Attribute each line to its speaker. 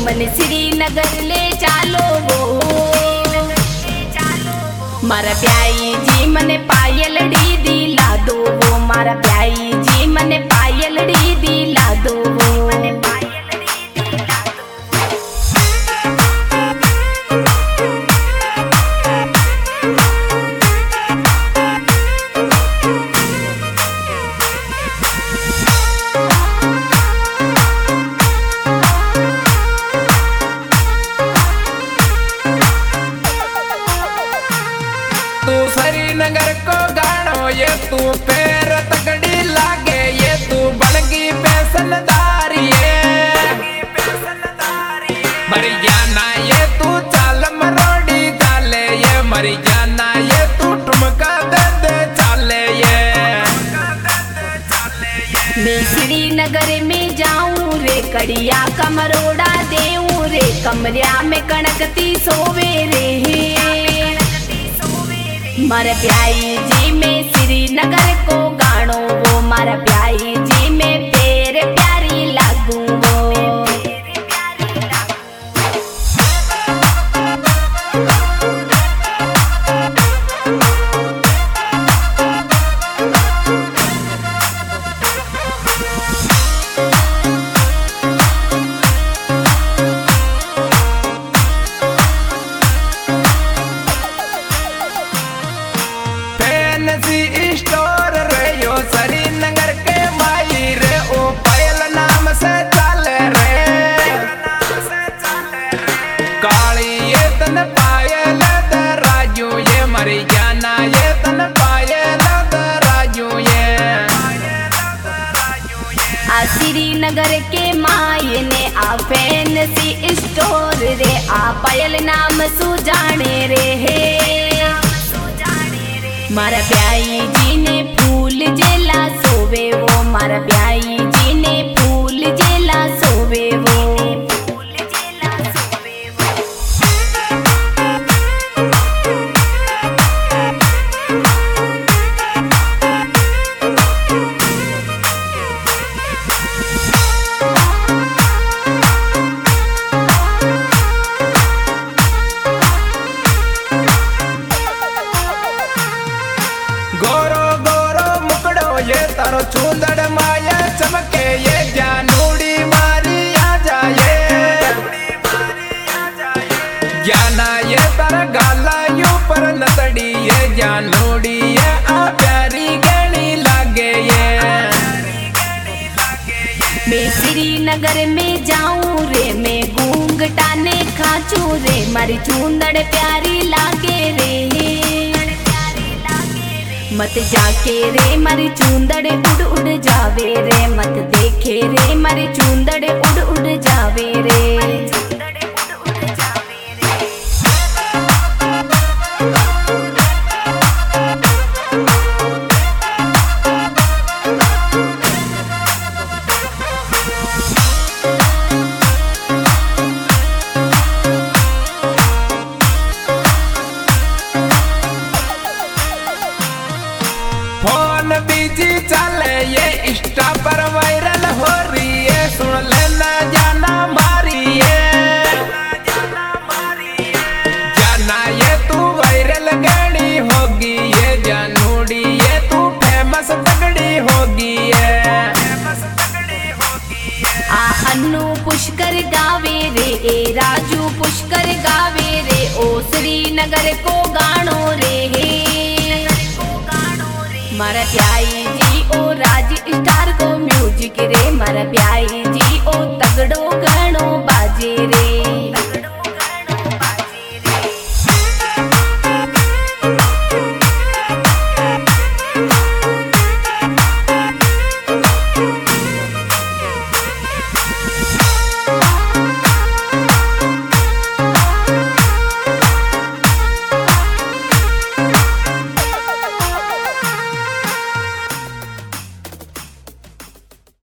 Speaker 1: मन श्रीनगर ले चालो वो मारा प्याई जी मने पायल डी दिला दो वो मारा प्याई जी मने पायल डी दिला दो वो
Speaker 2: श्रीनगर को गानो ये तू पैर तगड़ी लागे ये तू बड़गी पैसलदारी मरी जाना ये तू चाल मरोड़ी चाले ये मरी जाना ये तू ठुमका दे चाले ये
Speaker 1: मैं श्रीनगर में जाऊं रे कड़िया कमरोड़ा देऊं रे कमरिया में कणकती सोवे रे मारा प्याई जी में श्रीनगर को गानो वो मारा प्याई जी में तेरे प्यारी लागू वो
Speaker 2: स्टोर रे यो श्रीनगर के माई रे ओ पायल नाम से चले रे काली ये तन पायल द राजू ये मरी जाना ये तन पायल द राजू ये
Speaker 1: आ श्रीनगर के माई ने आ फैंसी स्टोर रे आ पायल नाम सुजाने रे मारा प्याई जी ने फूल जेला सोवे वो मारा प्याई जी ने फूल जेला सोवे वो
Speaker 2: गोरो गोरो मुकड़ो ये तारो चूंदड़ माया चमके ये जानूड़ी मारी आ जाए जाना ये तारा गाला यू पर नतड़ी ये जानूड़ी ये आ प्यारी गणी लागे ये
Speaker 1: मैं श्रीनगर में जाऊं रे मैं घूंघटा ने खाचू रे मारी चूंदड़ प्यारी लागे रे मत जाके रे मारी चूंदड़ उड़ उड़ जावे रे मत देखे रे मारी चूंदड़ उड़ उड़ जावे रे
Speaker 2: फोन बिजी चले ये इंस्टा पर वायरल हो रही है सुन लेना जाना मारी जाना ये तू वायरल गणी होगी ये जानूड़ी ये तू फेमस तगड़ी होगी ये
Speaker 1: आ अन्नू पुष्कर गावे रे ए राजू पुष्कर गावे रे ओ श्रीनगर को गानो रे मारा प्याई जी ओ राज स्टार को म्यूजिक रे मारा प्याई जी ओ तगड़ो गणो बाजे रे।